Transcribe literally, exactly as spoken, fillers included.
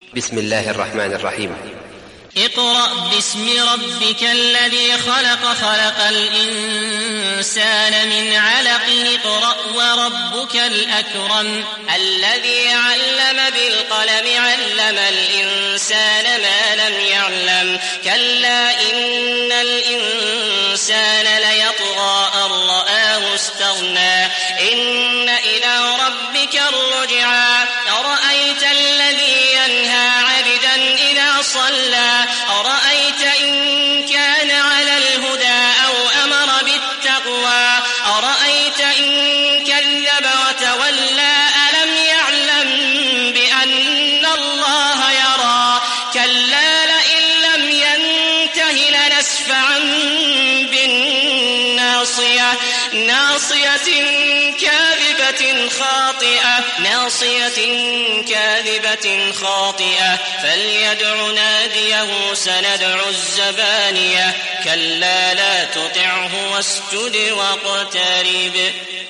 بسم الله الرحمن الرحيم. اقرأ باسم ربك الذي خلق خلق الإنسان من علق اقرأ وربك الأكرم الذي علم بالقلم علم الإنسان ما لم يعلم كلا إن الإنسان ليطغى أن رآه استغنى إن إلى ربك الرجعى أرأيت الذي ينهى عبدا إذا صلى أرأيت إن كان على الهدى أو أمر بالتقوى أرأيت إن كذب وتولى ألم يعلم بأن الله يرى كلا لئن لم ينته لنسفعا بالناصية ناصية كاذبة خاطئة ناصية كاذبة خاطئة فليدع ناديه سندع الزبانية كلا لا تطعه واسجد واقترب.